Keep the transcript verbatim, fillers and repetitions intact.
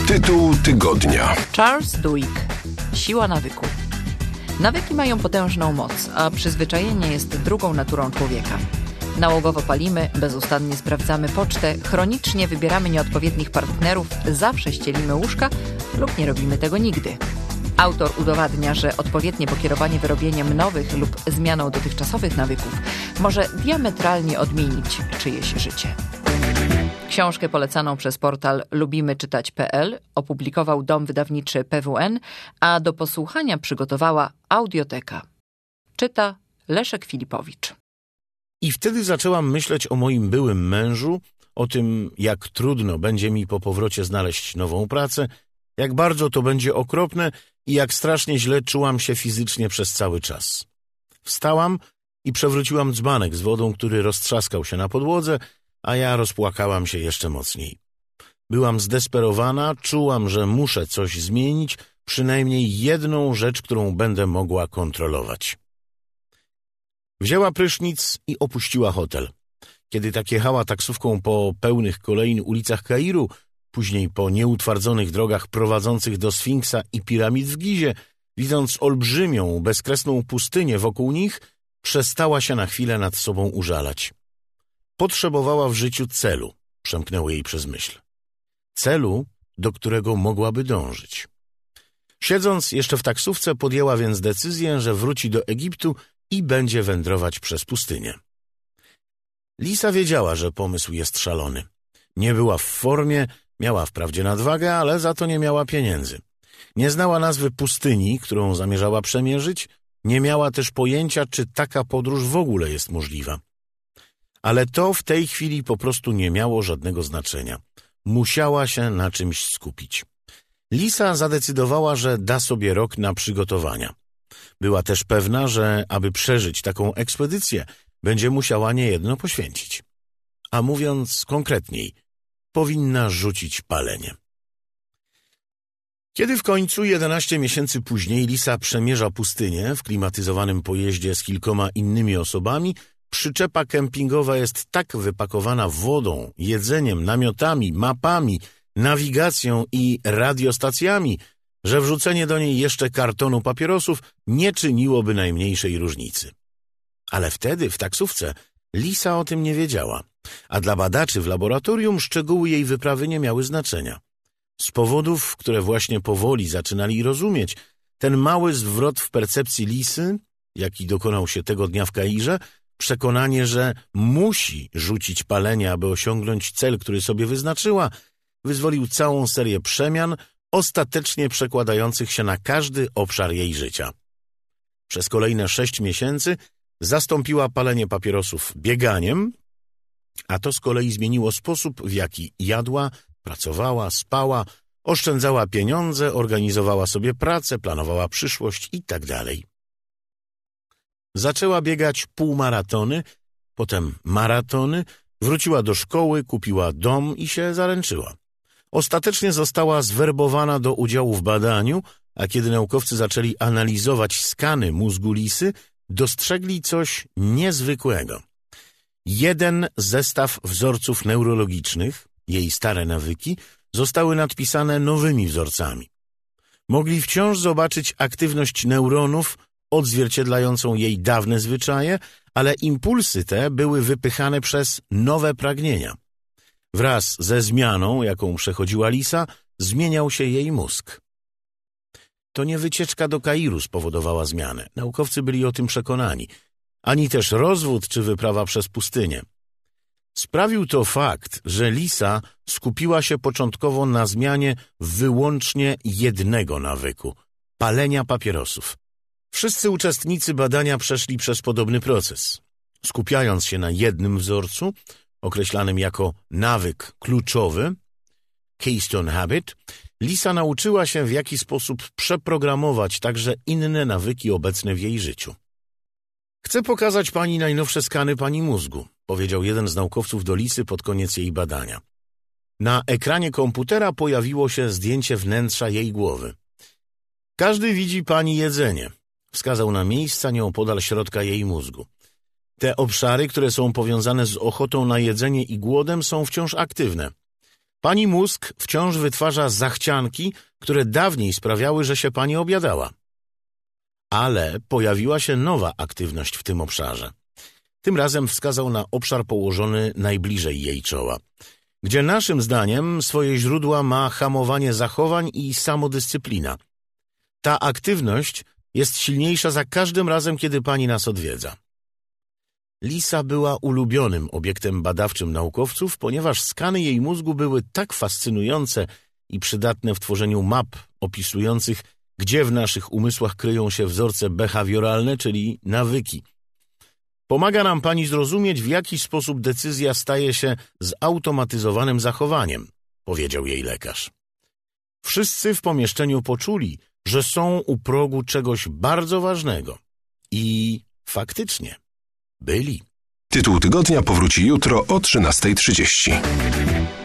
Tytuł tygodnia. Charles Duhigg. Siła nawyku. Nawyki mają potężną moc, a przyzwyczajenie jest drugą naturą człowieka. Nałogowo palimy, bezustannie sprawdzamy pocztę, chronicznie wybieramy nieodpowiednich partnerów, zawsze ścielimy łóżka lub nie robimy tego nigdy. Autor udowadnia, że odpowiednie pokierowanie wyrobieniem nowych lub zmianą dotychczasowych nawyków może diametralnie odmienić czyjeś życie. Książkę polecaną przez portal lubimy czytać kropka pe el opublikował dom wydawniczy pe wu en, a do posłuchania przygotowała Audioteka. Czyta Leszek Filipowicz. I wtedy zaczęłam myśleć o moim byłym mężu, o tym, jak trudno będzie mi po powrocie znaleźć nową pracę, jak bardzo to będzie okropne i jak strasznie źle czułam się fizycznie przez cały czas. Wstałam i przewróciłam dzbanek z wodą, który roztrzaskał się na podłodze, a ja rozpłakałam się jeszcze mocniej. Byłam zdesperowana, czułam, że muszę coś zmienić, przynajmniej jedną rzecz, którą będę mogła kontrolować. Wzięła prysznic i opuściła hotel. Kiedy tak jechała taksówką po pełnych kolejn ulicach Kairu, później po nieutwardzonych drogach prowadzących do Sfinksa i piramid w Gizie, widząc olbrzymią, bezkresną pustynię wokół nich, przestała się na chwilę nad sobą użalać. Potrzebowała w życiu celu, przemknęło jej przez myśl. Celu, do którego mogłaby dążyć. Siedząc jeszcze w taksówce, podjęła więc decyzję, że wróci do Egiptu i będzie wędrować przez pustynię. Lisa wiedziała, że pomysł jest szalony. Nie była w formie, miała wprawdzie nadwagę, ale za to nie miała pieniędzy. Nie znała nazwy pustyni, którą zamierzała przemierzyć, nie miała też pojęcia, czy taka podróż w ogóle jest możliwa. Ale to w tej chwili po prostu nie miało żadnego znaczenia. Musiała się na czymś skupić. Lisa zadecydowała, że da sobie rok na przygotowania. Była też pewna, że aby przeżyć taką ekspedycję, będzie musiała niejedno poświęcić. A mówiąc konkretniej, powinna rzucić palenie. Kiedy w końcu, jedenaście miesięcy później, Lisa przemierza pustynię w klimatyzowanym pojeździe z kilkoma innymi osobami, przyczepa kempingowa jest tak wypakowana wodą, jedzeniem, namiotami, mapami, nawigacją i radiostacjami, że wrzucenie do niej jeszcze kartonu papierosów nie czyniłoby najmniejszej różnicy. Ale wtedy w taksówce Lisa o tym nie wiedziała, a dla badaczy w laboratorium szczegóły jej wyprawy nie miały znaczenia. Z powodów, które właśnie powoli zaczynali rozumieć, ten mały zwrot w percepcji Lisy, jaki dokonał się tego dnia w Kairze, przekonanie, że musi rzucić palenie, aby osiągnąć cel, który sobie wyznaczyła, wyzwolił całą serię przemian, ostatecznie przekładających się na każdy obszar jej życia. Przez kolejne sześć miesięcy zastąpiła palenie papierosów bieganiem, a to z kolei zmieniło sposób, w jaki jadła, pracowała, spała, oszczędzała pieniądze, organizowała sobie pracę, planowała przyszłość itd. Zaczęła biegać półmaratony, potem maratony, wróciła do szkoły, kupiła dom i się zaręczyła. Ostatecznie została zwerbowana do udziału w badaniu, a kiedy naukowcy zaczęli analizować skany mózgu Lisy, dostrzegli coś niezwykłego. Jeden zestaw wzorców neurologicznych, jej stare nawyki, zostały nadpisane nowymi wzorcami. Mogli wciąż zobaczyć aktywność neuronów odzwierciedlającą jej dawne zwyczaje, ale impulsy te były wypychane przez nowe pragnienia. Wraz ze zmianą, jaką przechodziła Lisa, zmieniał się jej mózg. To nie wycieczka do Kairu spowodowała zmianę. Naukowcy byli o tym przekonani. Ani też rozwód czy wyprawa przez pustynię. Sprawił to fakt, że Lisa skupiła się początkowo na zmianie wyłącznie jednego nawyku – palenia papierosów. Wszyscy uczestnicy badania przeszli przez podobny proces. Skupiając się na jednym wzorcu, określanym jako nawyk kluczowy, keystone habit, Lisa nauczyła się, w jaki sposób przeprogramować także inne nawyki obecne w jej życiu. Chcę pokazać pani najnowsze skany pani mózgu, powiedział jeden z naukowców do Lisy pod koniec jej badania. Na ekranie komputera pojawiło się zdjęcie wnętrza jej głowy. Każdy widzi pani jedzenie, wskazał na miejsca nieopodal środka jej mózgu. Te obszary, które są powiązane z ochotą na jedzenie i głodem, są wciąż aktywne. Pani mózg wciąż wytwarza zachcianki, które dawniej sprawiały, że się pani obiadała. Ale pojawiła się nowa aktywność w tym obszarze. Tym razem wskazał na obszar położony najbliżej jej czoła, gdzie naszym zdaniem swoje źródła ma hamowanie zachowań i samodyscyplina. Ta aktywność jest silniejsza za każdym razem, kiedy pani nas odwiedza. Lisa była ulubionym obiektem badawczym naukowców, ponieważ skany jej mózgu były tak fascynujące i przydatne w tworzeniu map opisujących, gdzie w naszych umysłach kryją się wzorce behawioralne, czyli nawyki. Pomaga nam pani zrozumieć, w jaki sposób decyzja staje się zautomatyzowanym zachowaniem, powiedział jej lekarz. Wszyscy w pomieszczeniu poczuli, że są u progu czegoś bardzo ważnego. I faktycznie byli. Tytuł tygodnia powróci jutro o trzynastej trzydzieści.